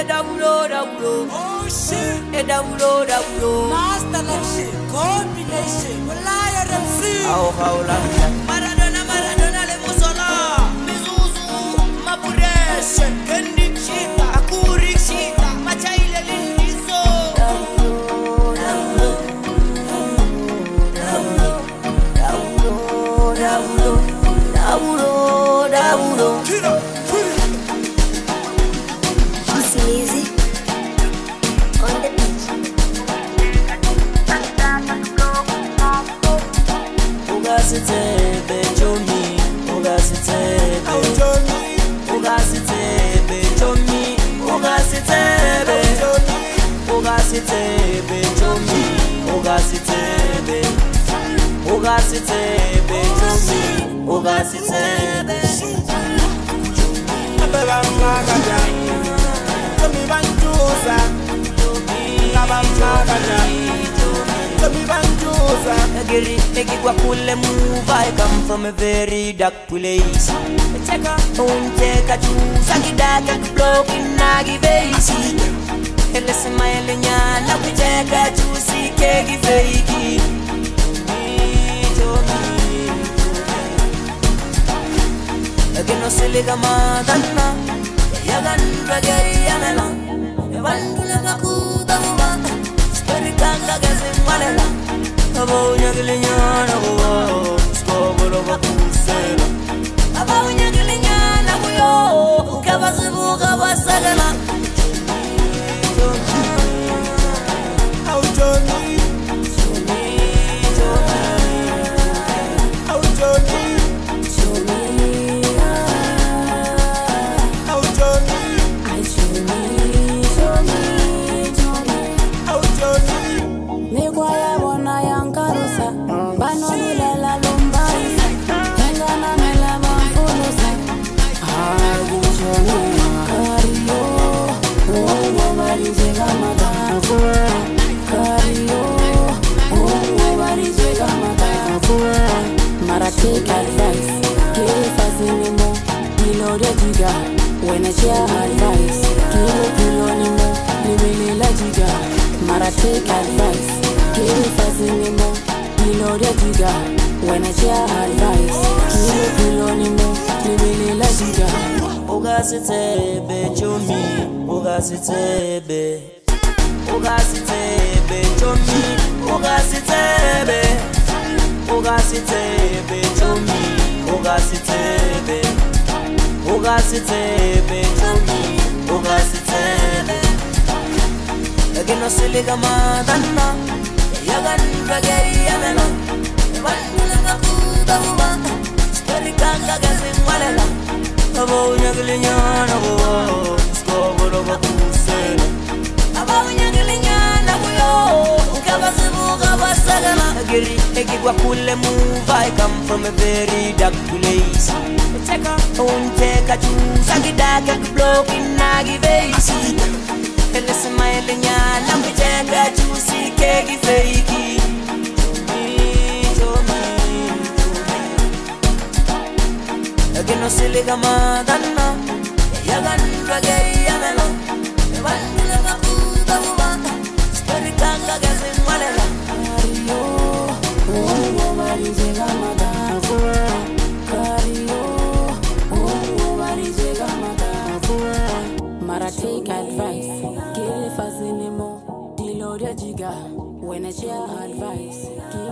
Oh shit. Master like shit. Combination. Liar and free. Maradona le musola. Mizuzu. Mapureshe. Kendi chita. Akuri chita. Machaile lindizo. Easy on the beach. Ugasitebe Jomi, ugasitebe ugasitebe Jomi, ugasitebe ugasitebe Jomi, ugasitebe ugasitebe Jomi, ugasitebe I come from a very dark place. Take a juice, I get that block in Nagi face. And listen, my Elena, we take a juicy cake fake. Again, no silly Gamadana, Yagan Ragay Yamela, Evandula Makuda, Spericanga Gazin Malala. About Yagiliana, Scobo of a Kusela. About Yagiliana, we all Cavazuka was Sagana. How Johnny, how Johnny, how Johnny, how Johnny, make why I want. Banolela lombaisa, engana mela mampunusa. Argushoni kario, ungo barizega madafura. Kario, ungo barizega madafura. Mara take advice, give us anymore. Kilo de jiga, when I share advice. Kilo anymore, live la jiga. Mara take advice, give us anymore. Kilo de jiga, when I share advice. Kilo anymore, live la jiga. Ugasitebe Jomi, ugasitebe ugasitebe Jomi, ugasitebe ugasitebe Jomi, ugasitebe ugasitebe Jomi, ugasitebe. Again, no silly Gamadana, Yagan Ragay Yamela, Vandula Makuda, Spericanga Gazin Malala. About Yagiliana, Scobo of a Kusela. About Yagiliana, we all Cavazuka was Sagana. Agiri, move. I come from a very dark place. Take a juice, I get that block in Nagi face. And listen, my Elena, we take a juicy cake fake. Again, no silly Gamadana, Yagan Ragay Yamela, Vandula Makuda, Spericanga Gazin Malala. Cario, oh, what is a Gamadafura? Cario, oh, what is a Gamadafura? Mara take advice, give us anymore. Dilo de jiga, when I share advice.